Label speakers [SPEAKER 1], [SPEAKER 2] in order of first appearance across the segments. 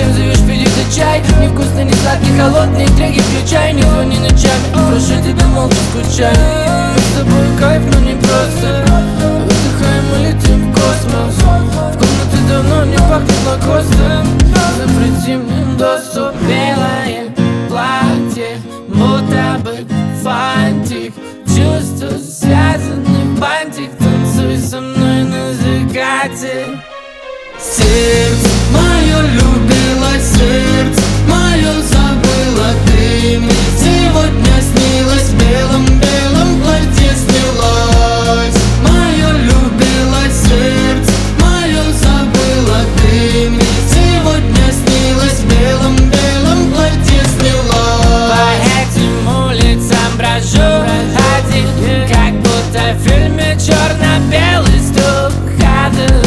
[SPEAKER 1] Зачем зовешь пить этот чай? Невкусный, не сладкий, холодный, треки включай. Не звони ночами, прошу тебя, молча скучай. Мы с тобой кайф, но не просто. Выдыхаем и летим в космос. В комнате давно не пахнет лакостом. Запрети мне доступ. Белое платье, будто бы фантик. Чувства связаны в бантик. Танцуй со мной на закате.
[SPEAKER 2] Сердце мое любило, сердце мое забыло. Ты мне сегодня снилась, в белом-белом платье снилась. Мое любило, сердце мое забыло. Ты мне сегодня снилась, в белом-белом платье снилась.
[SPEAKER 1] По этим улицам брожу один, как будто в фильме черно-белый стук ходу.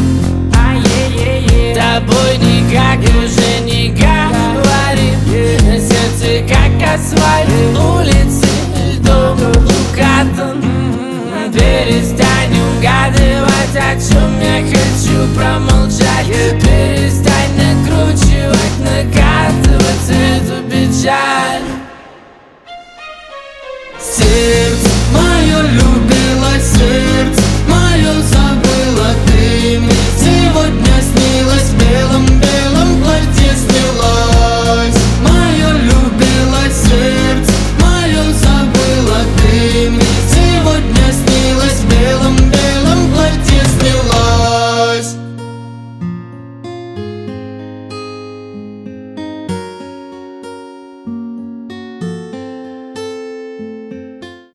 [SPEAKER 1] Тобой никак уже не говорим. На сердце как асфальт, улицы льдом укатан. Перестань угадывать, о чем я хочу промолчать. Перестань накручивать, накатывать эту печаль.